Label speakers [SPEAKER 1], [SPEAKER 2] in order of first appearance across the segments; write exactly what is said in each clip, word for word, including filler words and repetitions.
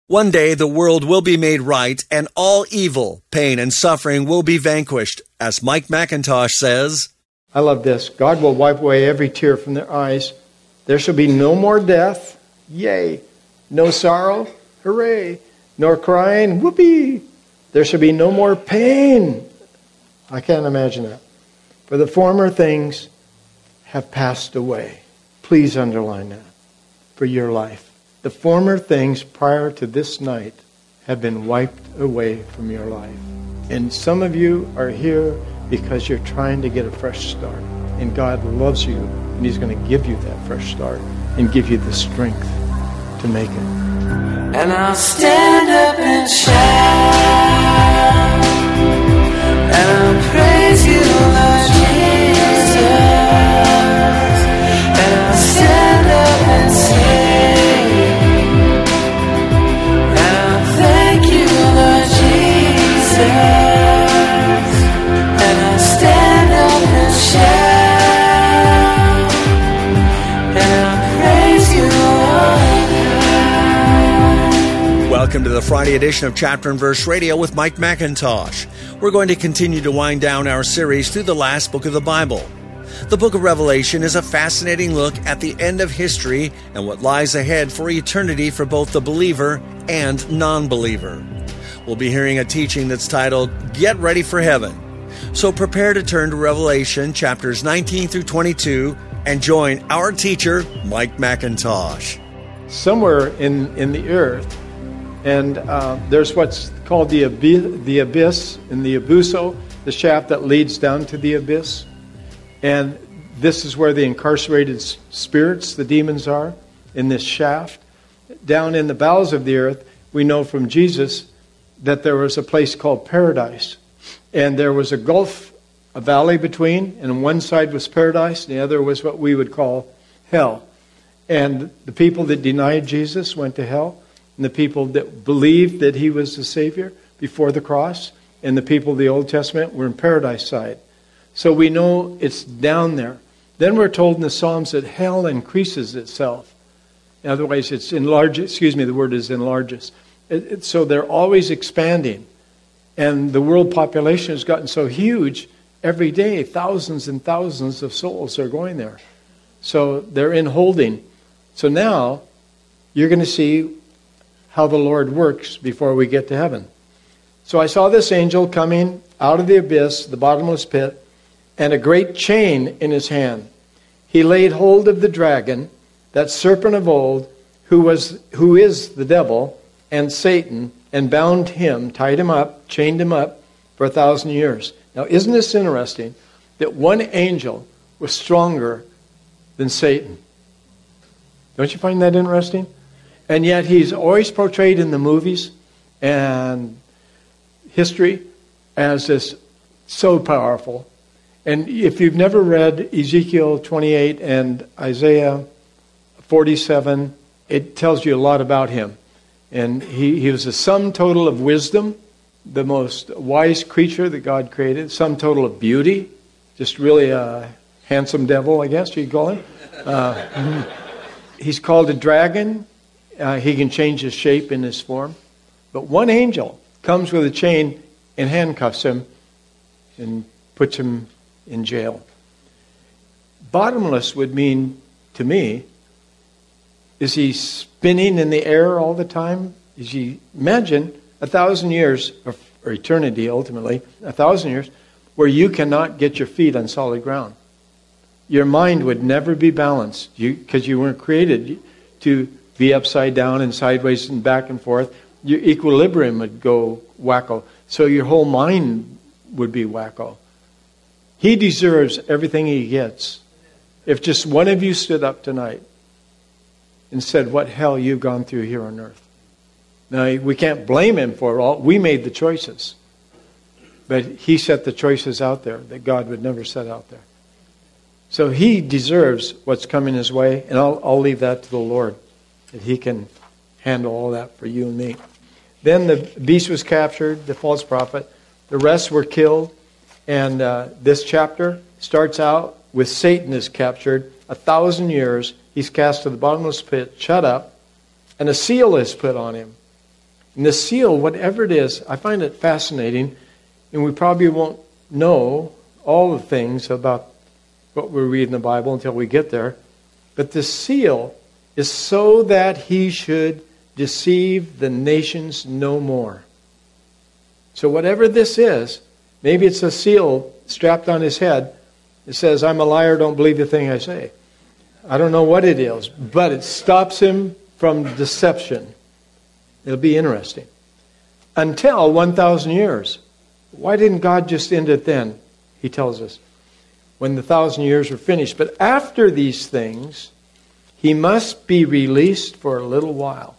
[SPEAKER 1] One day the world will be made right and all evil, pain, and suffering will be vanquished, as Mike McIntosh says.
[SPEAKER 2] I love this. God will wipe away every tear from their eyes. There shall be no more death, yea, no sorrow, hooray, nor crying, whoopee. There shall be no more pain. I can't imagine that. For the former things have passed away. Please underline that for your life. The former things prior to this night have been wiped away from your life. And some of you are here because you're trying to get a fresh start. And God loves you, and He's going to give you that fresh start and give you the strength to make it.
[SPEAKER 3] And I'll stand up and shout, and I'll praise you, Lord Jesus. And I'll stand up and sing, and I'll thank you, Lord Jesus. And I'll stand up and shout, and I'll praise you, Lord.
[SPEAKER 1] Welcome to the Friday edition of Chapter and Verse Radio with Mike McIntosh. We're going to continue to wind down our series through the last book of the Bible. The book of Revelation is a fascinating look at the end of history and what lies ahead for eternity for both the believer and non-believer. We'll be hearing a teaching that's titled, Get Ready for Heaven. So prepare to turn to Revelation chapters nineteen through twenty-two and join our teacher, Mike McIntosh.
[SPEAKER 2] Somewhere in, in the earth, and uh, there's what's called the abyss, the abyss in the abuso, the shaft that leads down to the abyss. And this is where the incarcerated spirits, the demons, are, in this shaft. Down in the bowels of the earth, we know from Jesus that there was a place called paradise. And there was a gulf, a valley between, and on one side was paradise, and the other was what we would call hell. And the people that denied Jesus went to hell, and the people that believed that He was the Savior before the cross, and the people of the Old Testament were in paradise side. So we know it's down there. Then we're told in the Psalms that hell increases itself. Otherwise, it's enlarges. Excuse me, the word is enlarges. It, it, so they're always expanding. And the world population has gotten so huge, every day thousands and thousands of souls are going there. So they're in holding. So now you're going to see how the Lord works before we get to heaven. So I saw this angel coming out of the abyss, the bottomless pit, and a great chain in his hand. He laid hold of the dragon, that serpent of old, who was who is the devil and Satan, and bound him, tied him up, chained him up for a thousand years. Now, isn't this interesting that one angel was stronger than Satan? Don't you find that interesting? And yet he's always portrayed in the movies and history as this so powerful. And if you've never read Ezekiel twenty-eight and Isaiah forty-seven, it tells you a lot about him. And he, he was a sum total of wisdom, the most wise creature that God created, sum total of beauty, just really a handsome devil, I guess you'd call him. Uh, he's called a dragon. Uh, he can change his shape and his form. But one angel comes with a chain and handcuffs him and puts him in jail. Bottomless would mean, to me, is he spinning in the air all the time? Is he, imagine a thousand years, or, or eternity ultimately, a thousand years, where you cannot get your feet on solid ground. Your mind would never be balanced because you, you weren't created to be upside down and sideways and back and forth. Your equilibrium would go wacko. So your whole mind would be wacko. He deserves everything he gets. If just one of you stood up tonight and said what hell you've gone through here on earth. Now, we can't blame him for it all. We made the choices. But he set the choices out there that God would never set out there. So he deserves what's coming his way, and I'll, I'll leave that to the Lord, that He can handle all that for you and me. Then the beast was captured, the false prophet. The rest were killed. And uh, this chapter starts out with Satan is captured. A thousand years, he's cast to the bottomless pit, shut up, and a seal is put on him. And the seal, whatever it is, I find it fascinating, and we probably won't know all the things about what we read in the Bible until we get there. But the seal is so that he should deceive the nations no more. So whatever this is, maybe it's a seal strapped on his head. It says, I'm a liar, don't believe the thing I say. I don't know what it is, but it stops him from deception. It'll be interesting. Until one thousand years. Why didn't God just end it then? He tells us. When the thousand years were finished. But after these things, he must be released for a little while.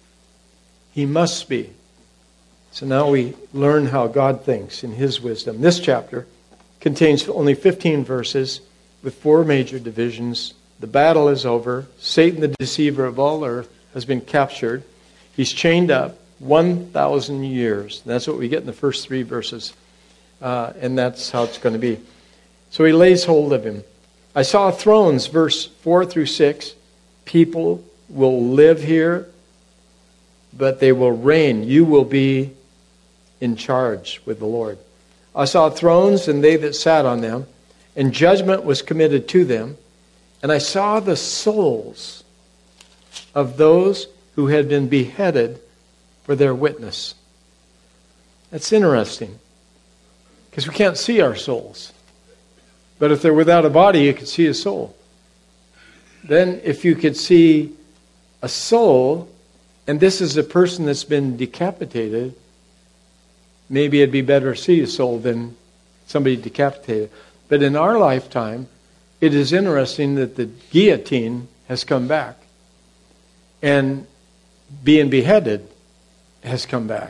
[SPEAKER 2] He must be. So now we learn how God thinks in his wisdom. This chapter contains only fifteen verses with four major divisions. The battle is over. Satan, the deceiver of all earth, has been captured. He's chained up one thousand years. That's what we get in the first three verses. Uh, and that's how it's going to be. So he lays hold of him. I saw thrones, verse four through six. People will live here, but they will reign. You will be in charge with the Lord. I saw thrones and they that sat on them, and judgment was committed to them. And I saw the souls of those who had been beheaded for their witness. That's interesting, because we can't see our souls. But if they're without a body, you can see a soul. Then if you could see a soul, and this is a person that's been decapitated, maybe it'd be better to see a soul than somebody decapitated. But in our lifetime, it is interesting that the guillotine has come back. And being beheaded has come back.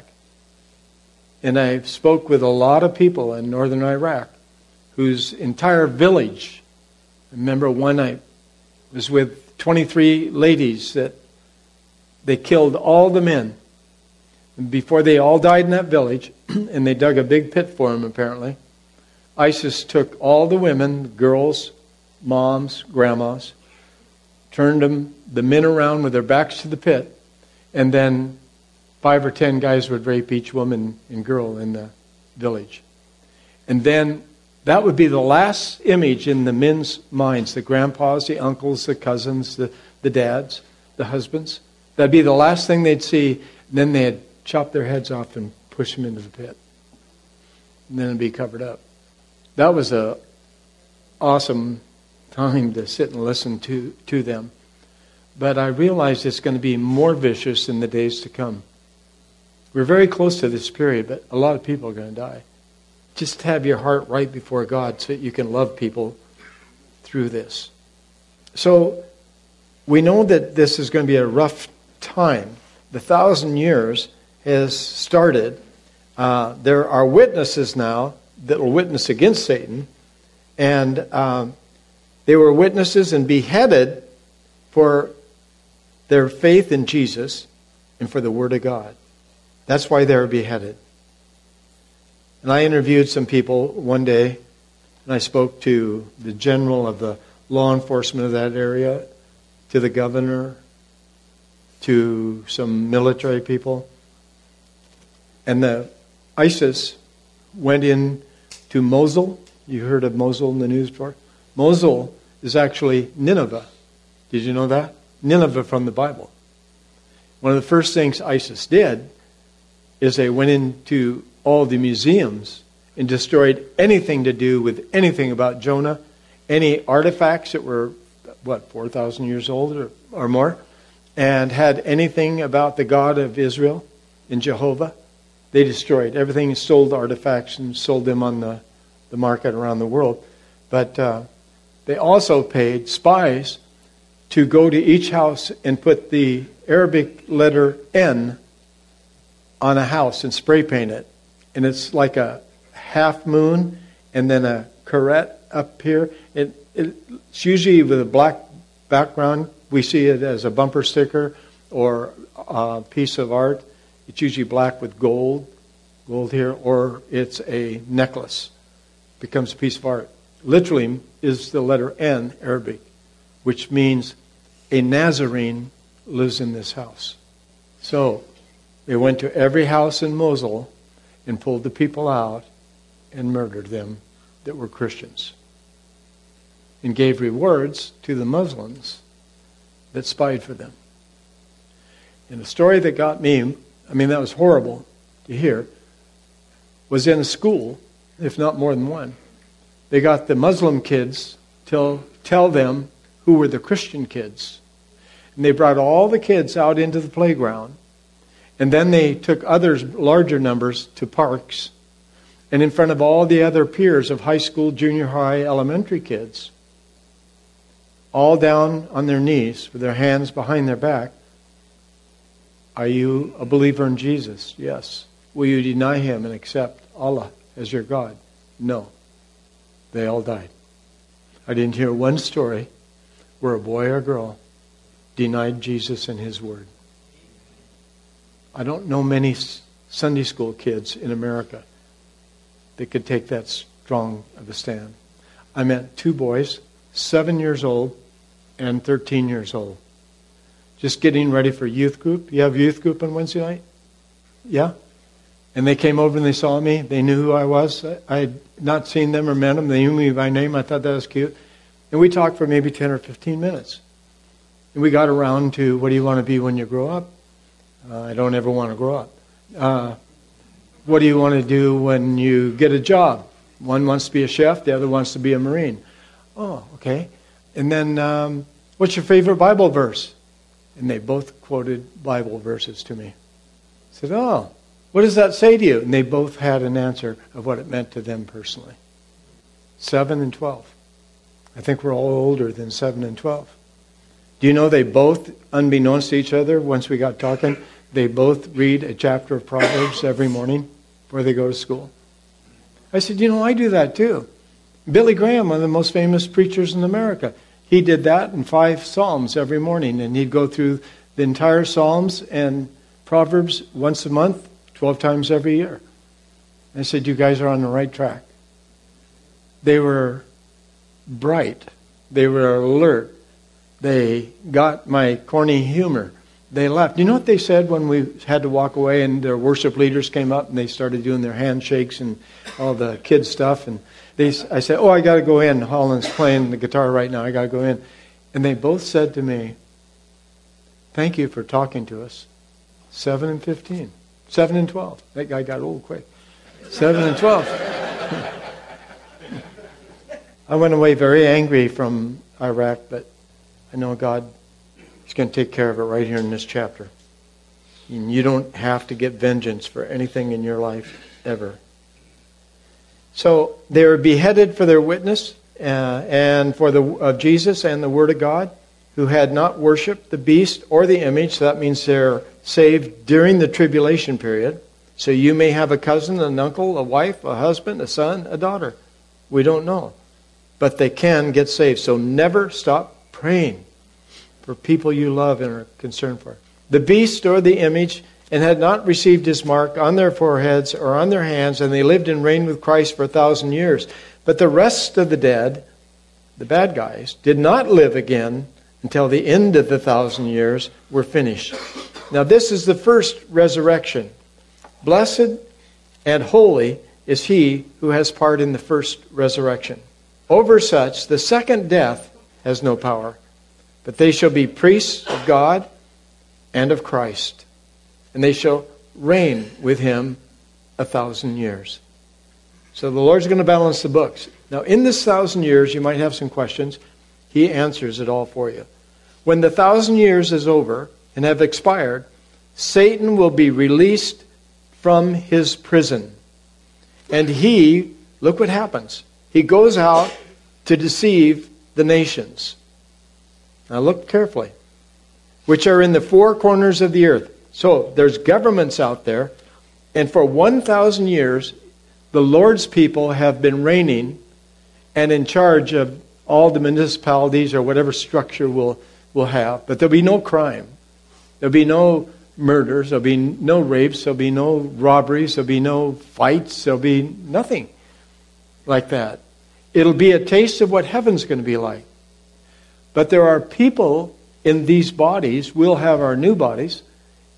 [SPEAKER 2] And I spoke with a lot of people in northern Iraq whose entire village, I remember one I was with twenty-three ladies that they killed all the men. And before they all died in that village, and they dug a big pit for them apparently, ISIS took all the women, girls, moms, grandmas, turned them, the men around with their backs to the pit, and then five or ten guys would rape each woman and girl in the village. And then that would be the last image in the men's minds, the grandpas, the uncles, the cousins, the, the dads, the husbands. That'd be the last thing they'd see. And then they'd chop their heads off and push them into the pit. And then it'd be covered up. That was a awesome time to sit and listen to, to them. But I realized it's going to be more vicious in the days to come. We're very close to this period, but a lot of people are going to die. Just have your heart right before God so that you can love people through this. So we know that this is going to be a rough time. The thousand years has started. Uh, there are witnesses now that will witness against Satan. And um, they were witnesses and beheaded for their faith in Jesus and for the Word of God. That's why they were beheaded. And I interviewed some people one day, and I spoke to the general of the law enforcement of that area, to the governor, to some military people. And the ISIS went in to Mosul. You heard of Mosul in the news before? Mosul is actually Nineveh. Did you know that? Nineveh from the Bible. One of the first things ISIS did is they went into all the museums and destroyed anything to do with anything about Jonah, any artifacts that were, what, four thousand years old or, or more, and had anything about the God of Israel and Jehovah. They destroyed everything, sold artifacts and sold them on the, the market around the world. But uh, they also paid spies to go to each house and put the Arabic letter N on a house and spray paint it. And it's like a half moon and then a caret up here. It, it, it's usually with a black background. We see it as a bumper sticker or a piece of art. It's usually black with gold, gold here, or it's a necklace. It becomes a piece of art. Literally is the letter N, Arabic, which means a Nazarene lives in this house. So They went to every house in Mosul and pulled the people out and murdered them that were Christians. And gave rewards to the Muslims that spied for them. And the story that got me, I mean, that was horrible to hear, was in a school, if not more than one. They got the Muslim kids to tell them who were the Christian kids. And they brought all the kids out into the playground. And then they took others, larger numbers, to parks. And in front of all the other peers of high school, junior high, elementary kids, all down on their knees with their hands behind their back. Are you a believer in Jesus? Yes. Will you deny him and accept Allah as your God? No. They all died. I didn't hear one story where a boy or girl denied Jesus and his word. I don't know many Sunday school kids in America that could take that strong of a stand. I met two boys, seven years old and thirteen years old. Just getting ready for youth group. You have youth group on Wednesday night? Yeah? And they came over and they saw me. They knew who I was. I had not seen them or met them. They knew me by name. I thought that was cute. And we talked for maybe ten or fifteen minutes. And we got around to, what do you want to be when you grow up? Uh, I don't ever want to grow up. Uh, what do you want to do when you get a job? One wants to be a chef. The other wants to be a Marine. Oh, okay. And then, um, what's your favorite Bible verse? And they both quoted Bible verses to me. I said, oh, what does that say to you? And they both had an answer of what it meant to them personally. Seven and twelve. I think we're all older than seven and twelve. Do you know they both, unbeknownst to each other, once we got talking, they both read a chapter of Proverbs every morning before they go to school? I said, you know, I do that too. Billy Graham, one of the most famous preachers in America, he did that in five Psalms every morning, and he'd go through the entire Psalms and Proverbs once a month, twelve times every year. I said, you guys are on the right track. They were bright. They were alert. They got my corny humor. They left. You know what they said when we had to walk away and their worship leaders came up and they started doing their handshakes and all the kid stuff? And they, I said, oh, I got to go in. Holland's playing the guitar right now. I got to go in. And they both said to me, thank you for talking to us. Seven and fifteen. Seven and twelve. That guy got old quick. Seven and twelve. I went away very angry from Iraq, but I know God is going to take care of it right here in this chapter. And you don't have to get vengeance for anything in your life, ever. So they were beheaded for their witness uh, and for the of Jesus and the Word of God, who had not worshipped the beast or the image. So that means they're saved during the tribulation period. So you may have a cousin, an uncle, a wife, a husband, a son, a daughter. We don't know. But they can get saved. So never stop praying for people you love and are concerned for. The beast or the image, and had not received his mark on their foreheads or on their hands, and they lived and reigned with Christ for a thousand years. But the rest of the dead, the bad guys, did not live again until the end of the thousand years were finished. Now this is the first resurrection. Blessed and holy is he who has part in the first resurrection. Over such, the second death has no power, but they shall be priests of God and of Christ, and they shall reign with him a thousand years. So the Lord's going to balance the books. Now, in this thousand years, you might have some questions. He answers it all for you. When the thousand years is over and have expired, Satan will be released from his prison. And he, look what happens. He goes out to deceive the nations. Now look carefully. Which are in the four corners of the earth. So there's governments out there. And for one thousand years, the Lord's people have been reigning and in charge of all the municipalities or whatever structure we'll, we'll have. But there'll be no crime. There'll be no murders. There'll be no rapes. There'll be no robberies. There'll be no fights. There'll be nothing like that. It'll be a taste of what heaven's going to be like. But there are people in these bodies, we'll have our new bodies,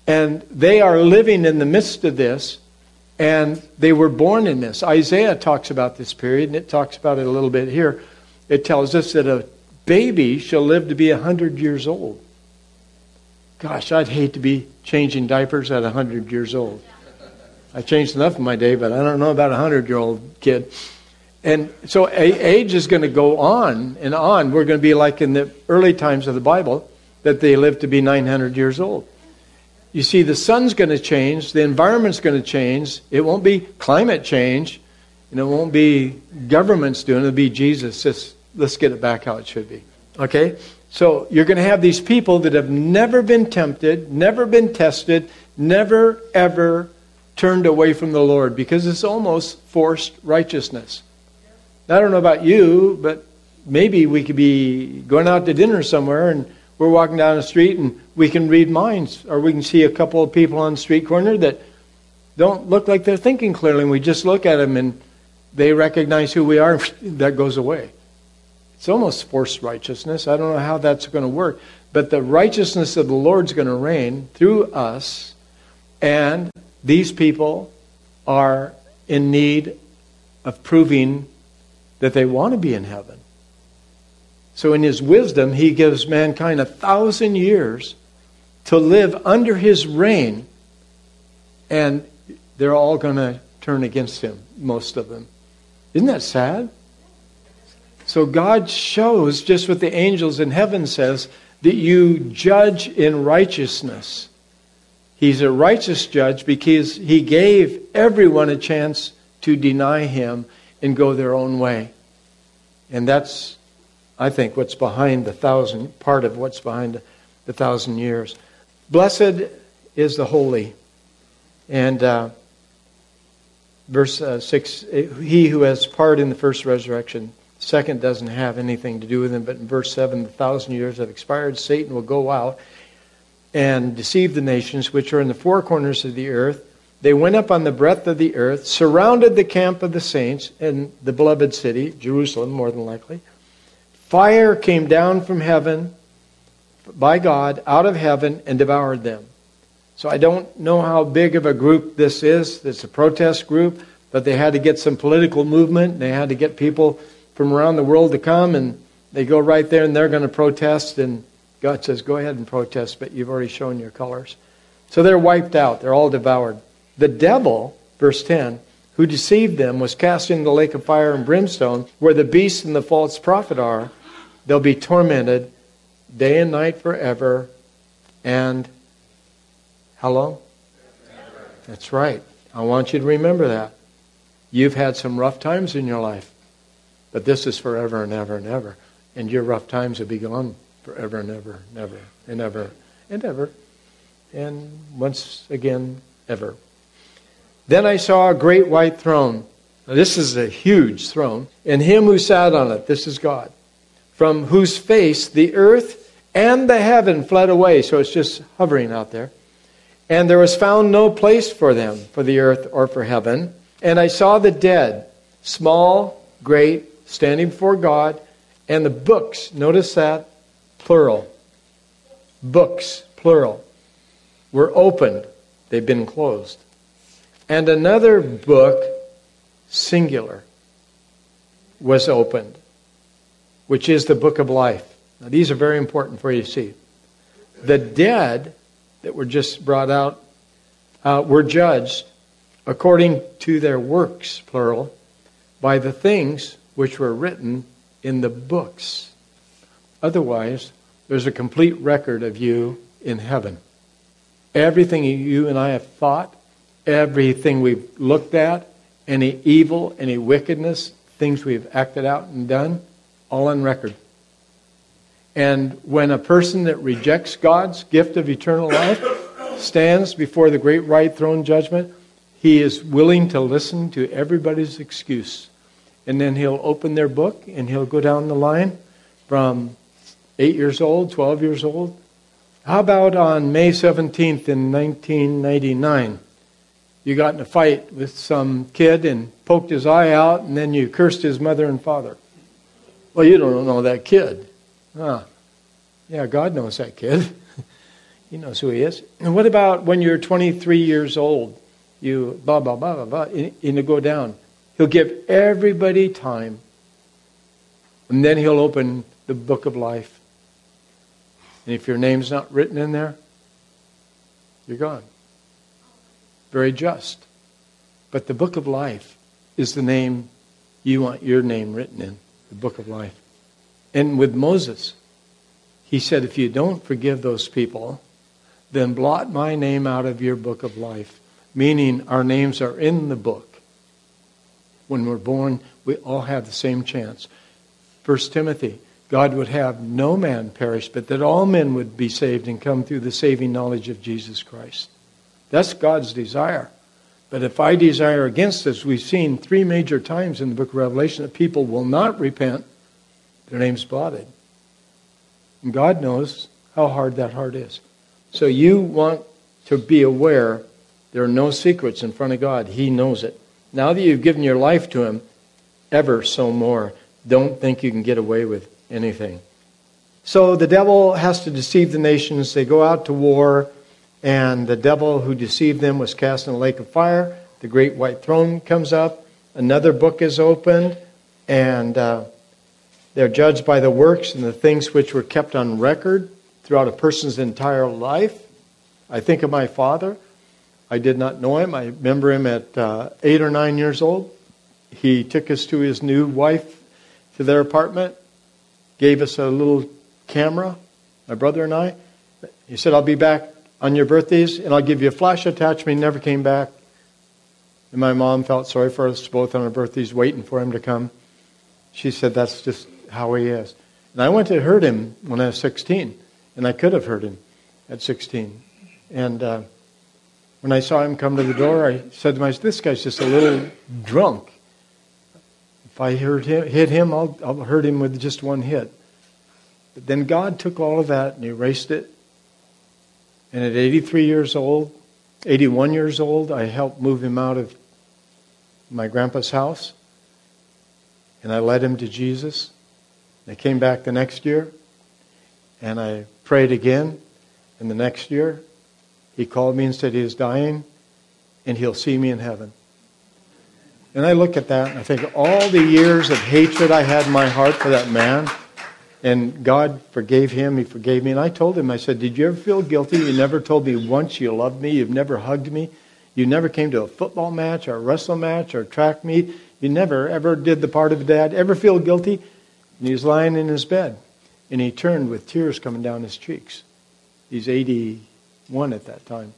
[SPEAKER 2] And they are living in the midst of this, and they were born in this. Isaiah talks about this period, and it talks about it a little bit here. It tells us that a baby shall live to be one hundred years old. Gosh, I'd hate to be changing diapers at one hundred years old. I changed enough in my day, but I don't know about a one hundred-year-old kid. And so age is going to go on and on. We're going to be like in the early times of the Bible, that they lived to be nine hundred years old. You see, the sun's going to change. The environment's going to change. It won't be climate change. And it won't be governments doing it. It'll be Jesus. Just, let's get it back how it should be. Okay? So you're going to have these people that have never been tempted, never been tested, never, ever turned away from the Lord, because it's almost forced righteousness. Now, I don't know about you, but maybe we could be going out to dinner somewhere and we're walking down the street and we can read minds, or we can see a couple of people on the street corner that don't look like they're thinking clearly, and we just look at them and they recognize who we are, and that goes away. It's almost forced righteousness. I don't know how that's going to work, but the righteousness of the Lord's going to reign through us, and these people are in need of proving that they want to be in heaven. So in His wisdom, He gives mankind a thousand years to live under His reign, and they're all going to turn against Him, most of them. Isn't that sad? So God shows, just what the angels in heaven says, that you judge in righteousness. He's a righteous judge because He gave everyone a chance to deny Him and go their own way. And that's, I think, what's behind the thousand, part of what's behind the thousand years. Blessed is the holy. And uh, verse uh, six, he who has part in the first resurrection. Second doesn't have anything to do with him, but in verse seven, the thousand years have expired. Satan will go out and deceive the nations which are in the four corners of the earth. They went up on the breadth of the earth, surrounded the camp of the saints in the beloved city, Jerusalem, more than likely. Fire came down from heaven by God, out of heaven, and devoured them. So I don't know how big of a group this is. It's a protest group, but they had to get some political movement. They had to get people from around the world to come, and they go right there and they're going to protest, and God says, go ahead and protest, but you've already shown your colors. So they're wiped out. They're all devoured. The devil, verse ten, who deceived them, was cast into the lake of fire and brimstone, where the beast and the false prophet are. They'll be tormented day and night forever. And how long? Forever. That's right. I want you to remember that. You've had some rough times in your life, but this is forever and ever and ever. And your rough times will be gone forever and ever, never, and ever, and ever. And once again, ever. Then I saw a great white throne. Now, this is a huge throne. And Him who sat on it, this is God, from whose face the earth and the heaven fled away. So it's just hovering out there. And there was found no place for them, for the earth or for heaven. And I saw the dead, small, great, standing before God. And the books, notice that, plural. Books, plural, were opened. They've been closed. And another book, singular, was opened, which is the book of life. Now, these are very important for you to see. The dead that were just brought out uh, were judged according to their works, plural, by the things which were written in the books. Otherwise, there's a complete record of you in heaven. Everything you and I have thought, everything we've looked at, any evil, any wickedness, things we've acted out and done, all on record. And when a person that rejects God's gift of eternal life stands before the great white throne judgment, he is willing to listen to everybody's excuse. And then he'll open their book and he'll go down the line from eight years old, twelve years old. How about on May seventeenth in nineteen ninety-nine? You got in a fight with some kid and poked his eye out, and then you cursed his mother and father. Well, you don't know that kid. Huh. Yeah, God knows that kid. He knows who he is. And what about when you're twenty-three years old? You blah, blah, blah, blah, blah, and you go down. He'll give everybody time. And then he'll open the book of life. And if your name's not written in there, you're gone. Very just. But the book of life is the name you want your name written in, the book of life. And with Moses, he said, if you don't forgive those people, then blot my name out of your book of life. Meaning our names are in the book. When we're born, we all have the same chance. First Timothy, God would have no man perish, but that all men would be saved and come through the saving knowledge of Jesus Christ. That's God's desire. But if I desire against this, we've seen three major times in the book of Revelation that people will not repent, their name's blotted. And God knows how hard that heart is. So you want to be aware there are no secrets in front of God. He knows it. Now that you've given your life to Him, ever so more, don't think you can get away with anything. So the devil has to deceive the nations. They go out to war, and the devil who deceived them was cast in a lake of fire. The great white throne comes up. Another book is opened, and uh, they're judged by the works and the things which were kept on record throughout a person's entire life. I think of my father. I did not know him. I remember him at uh, eight or nine years old. He took us to his new wife to their apartment, gave us a little camera, my brother and I. He said, I'll be back on your birthdays, and I'll give you a flash attachment. He never came back. And my mom felt sorry for us both on our birthdays, waiting for him to come. She said, that's just how he is. And I went to heard him when I was sixteen, and I could have heard him at sixteen. And uh, when I saw him come to the door, I said to myself, this guy's just a little drunk. If I heard him, hit him, I'll, I'll hurt him with just one hit. But then God took all of that and erased it. And at eighty-three years old, eighty-one years old, I helped move him out of my grandpa's house. And I led him to Jesus. I came back the next year, and I prayed again. And the next year, he called me and said he was dying, and he'll see me in heaven. And I look at that, and I think all the years of hatred I had in my heart for that man, and God forgave him, He forgave me. And I told him, I said, did you ever feel guilty? You never told me once you loved me. You've never hugged me. You never came to a football match or a wrestle match or a track meet. You never ever did the part of a dad. Ever feel guilty? And he was lying in his bed, and he turned with tears coming down his cheeks. He's eighty-one at that time.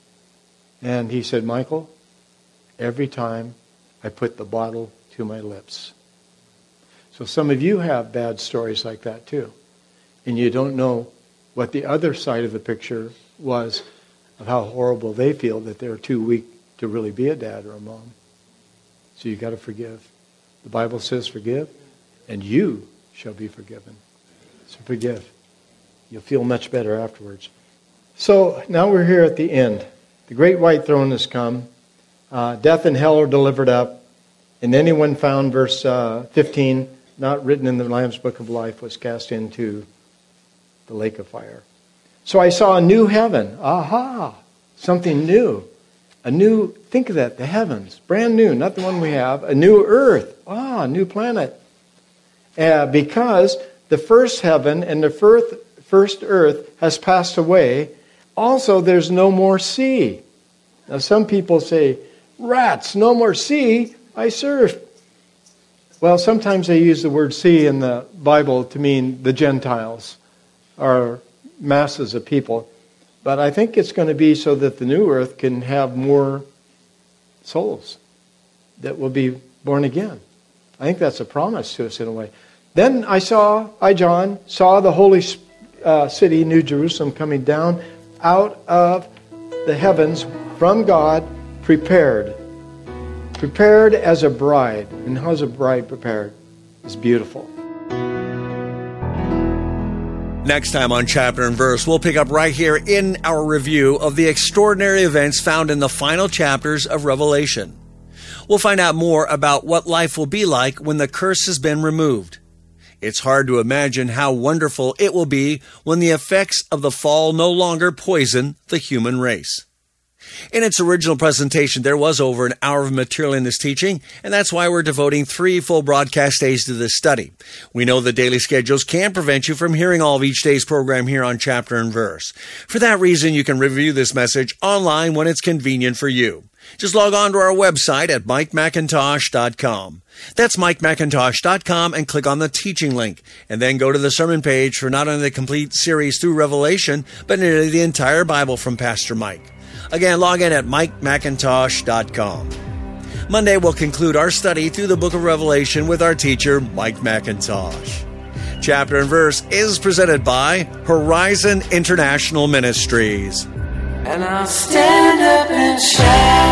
[SPEAKER 2] And he said, Michael, every time I put the bottle to my lips. So some of you have bad stories like that too. And you don't know what the other side of the picture was of how horrible they feel that they're too weak to really be a dad or a mom. So you've got to forgive. The Bible says forgive, and you shall be forgiven. So forgive. You'll feel much better afterwards. So now we're here at the end. The great white throne has come. Uh, death and hell are delivered up. And anyone found, verse uh, fifteen, not written in the Lamb's book of life, was cast into the lake of fire. So I saw a new heaven. Aha! Something new. A new, think of that, the heavens. Brand new, not the one we have. A new earth. Ah, a new planet. Uh, because the first heaven and the first, first earth has passed away. Also, there's no more sea. Now, some people say, rats, no more sea. I surf. Well, sometimes they use the word sea in the Bible to mean the Gentiles or masses of people. But I think it's going to be so that the new earth can have more souls that will be born again. I think that's a promise to us in a way. Then I saw, I, John, saw the holy uh, city, New Jerusalem, coming down out of the heavens from God, prepared. Prepared as a bride. And how's a bride prepared? It's beautiful.
[SPEAKER 1] Next time on Chapter and Verse, we'll pick up right here in our review of the extraordinary events found in the final chapters of Revelation. We'll find out more about what life will be like when the curse has been removed. It's hard to imagine how wonderful it will be when the effects of the fall no longer poison the human race. In its original presentation, there was over an hour of material in this teaching, and that's why we're devoting three full broadcast days to this study. We know that daily schedules can prevent you from hearing all of each day's program here on Chapter and Verse. For that reason, you can review this message online when it's convenient for you. Just log on to our website at mike macintosh dot com. That's mike macintosh dot com and click on the teaching link, and then go to the sermon page for not only the complete series through Revelation, but nearly the entire Bible from Pastor Mike. Again, log in at mike macintosh dot com. Monday, we'll conclude our study through the book of Revelation with our teacher, Mike McIntosh. Chapter and Verse is presented by Horizon International Ministries.
[SPEAKER 3] And I'll stand up and shout.